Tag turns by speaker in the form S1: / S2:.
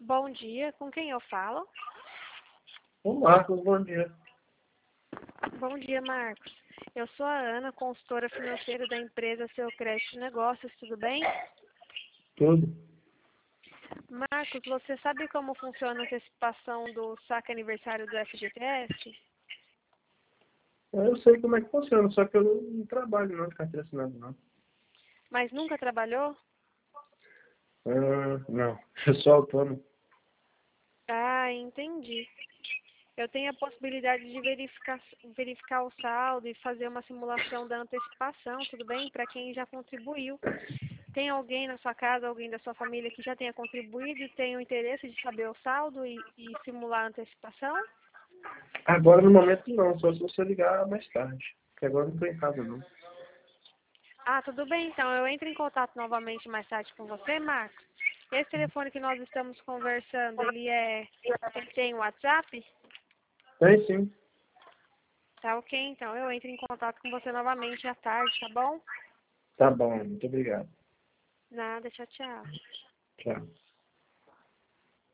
S1: Bom dia, com quem eu falo?
S2: Ô Marcos, bom dia.
S1: Bom dia, Marcos. Eu sou a Ana, consultora financeira da empresa Seu Crédito de Negócios, tudo bem?
S2: Tudo?
S1: Marcos, você sabe como funciona a antecipação do saque aniversário do FGTS?
S2: Eu sei como é que funciona, só que eu não trabalho não de carteira assinada, não.
S1: Mas nunca trabalhou?
S2: Não, eu sou autônomo.
S1: Ah, entendi. Eu tenho a possibilidade de verificar o saldo e fazer uma simulação da antecipação, tudo bem? Para quem já contribuiu. Tem alguém na sua casa, alguém da sua família que já tenha contribuído e tenha o interesse de saber o saldo e simular a antecipação?
S2: Agora no momento não, só se você ligar mais tarde. Porque agora eu não estou em casa não.
S1: Ah, tudo bem, então. Eu entro em contato novamente mais tarde com você, Marcos. Esse telefone que nós estamos conversando, ele tem WhatsApp?
S2: Tem sim.
S1: Tá ok, então. Eu entro em contato com você novamente à tarde, tá bom?
S2: Tá bom, muito obrigado.
S1: Nada, tchau, tchau.
S2: Tchau.